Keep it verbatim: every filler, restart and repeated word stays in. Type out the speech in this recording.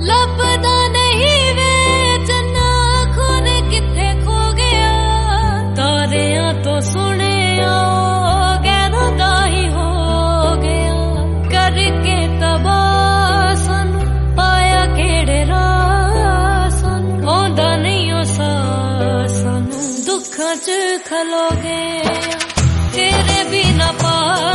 ਲੱਭਦਾ ਨਹੀਂ ਵੇ ਚੰਨਾ ਖੁਦ ਕਿੱਥੇ ਖੋ ਗਿਆ ਤਾਰਿਆਂ ਤੋਂ ਸੁਣਿਆ ਗੈਰਾਂ ਦਾ ਹੀ ਹੋ ਗਿਆ ਕਰਕੇ ਤਬਾਹ ਸਾਨੂੰ ਪਾਇਆ ਕਿਹੜੇ ਰਾਹ ਸਾਨੂੰ ਆਉਂਦਾ ਨਹੀਂ ਉਹ ਸਾਹ ਸਾਨੂੰ ਦੁੱਖਾਂ ਚ ਖਲੋ ਗਏ ਤੇਰੇ ਬਿਨਾ ਪਾ